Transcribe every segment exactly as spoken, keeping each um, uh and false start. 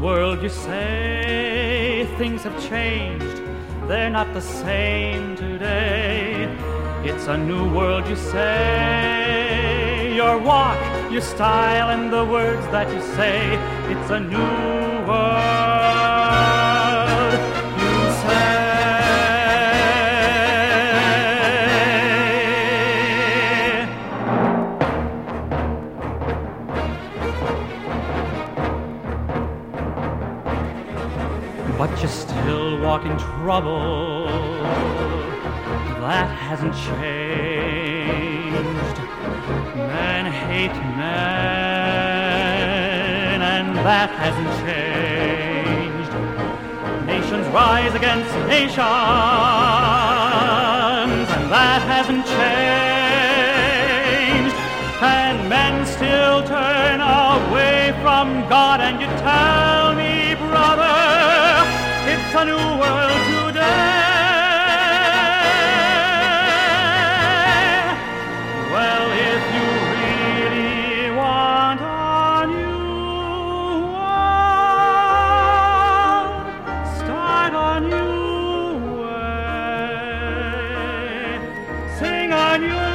world, you say. Things have changed, they're not the same today. It's a new world, you say. Your walk, your style, and the words that you say. It's a new world, you say. But you still walk in trouble. That hasn't changed. Men hate men, and that hasn't changed. Nations rise against nations, and that hasn't changed. And men still turn away from God, and you tell me, brother, it's a new world today. Well, if you really want a new world, start a new way. Sing a new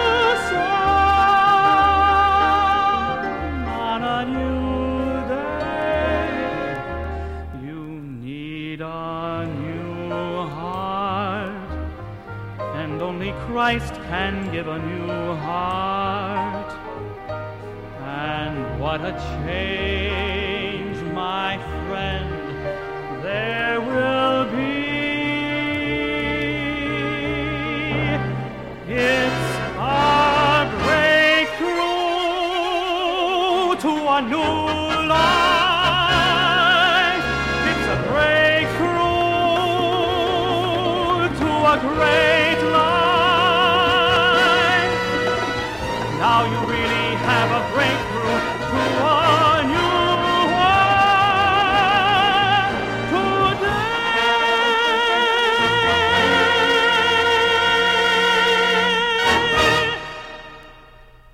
song on a new day. You need a new heart, and only Christ can give a new heart. And what a change, my friend, there will